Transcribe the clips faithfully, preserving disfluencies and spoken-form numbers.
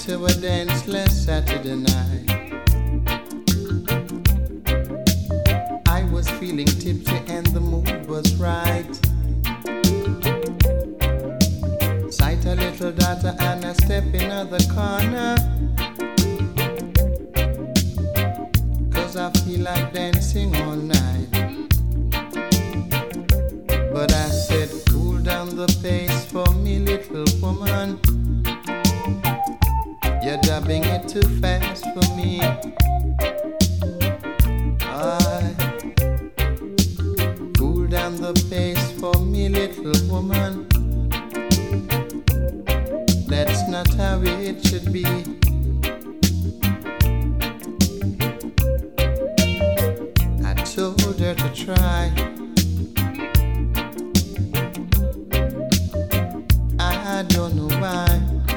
to a dance last Saturday night. I was feeling tipsy and the mood was right. Sight a little daughter and I step in the corner, 'cause I feel like dancing all night. But I said, cool down the pace for me, little woman. You're dubbing it too fast for me. I cool down the pace for me, little woman. That's not how it should be. I told her to try. I don't know why.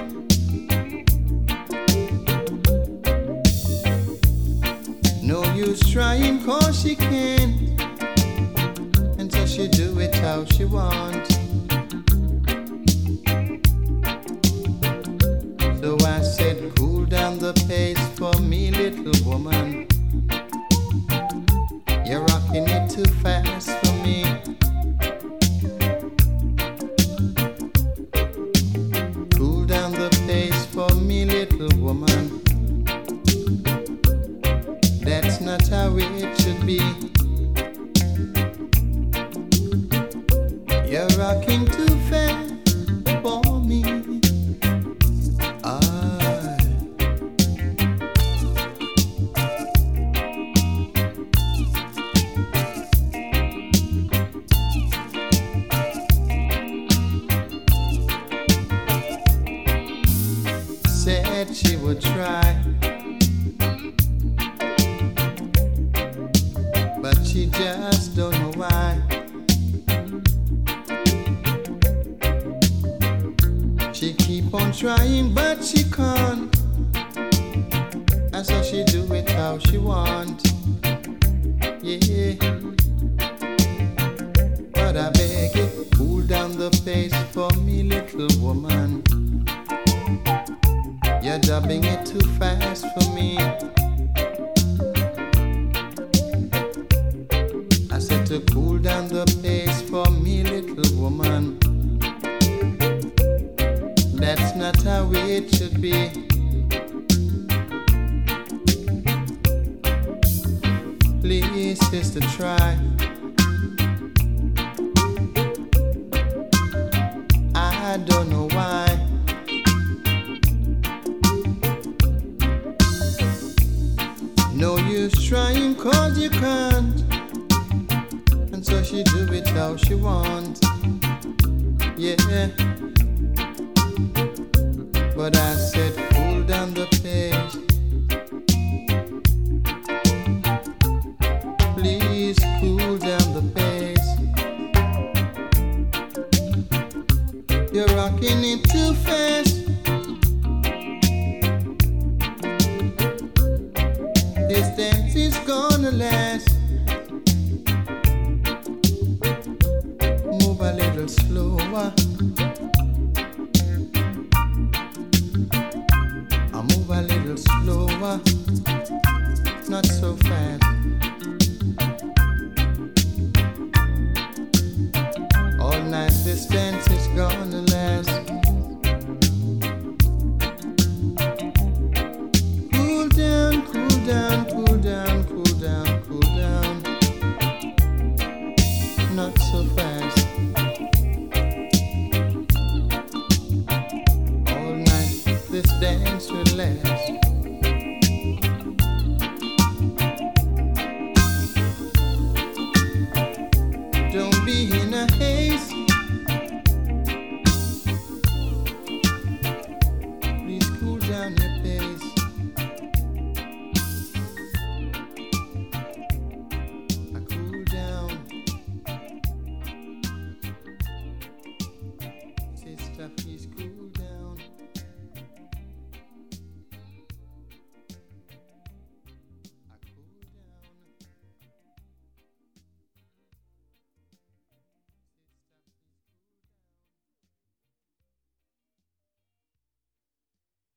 No use trying 'cause she can't, and so she do it how she wants. So I said, cool down the pace for me, little woman. You're rocking it too fast for me. Cool down the pace for me, little woman. That's not how it should be. You're rocking too fast for me. I said she would try, but she just don't know why. She keep on trying, but she can't, and so she do it how she want. Yeah, but I beg you, cool down the pace for me, little woman. You're dubbing it too fast for me. I said to cool down the pace for me, little woman. That's not how it should be. Please, sister, try. I don't know why. No use trying 'cause you can't, and so she do it how she wants. Yeah, but I said cool down the pace. Please cool down the pace. You're rocking it too fast. This dance is gonna last. Move a little slower. I move a little slower, not so fast. All night this dance is gonna last. Cool down, cool down, cool down, cool down, cool down. Not so fast. All night this dance will last. Don't be in a haste. Please cool down your pace.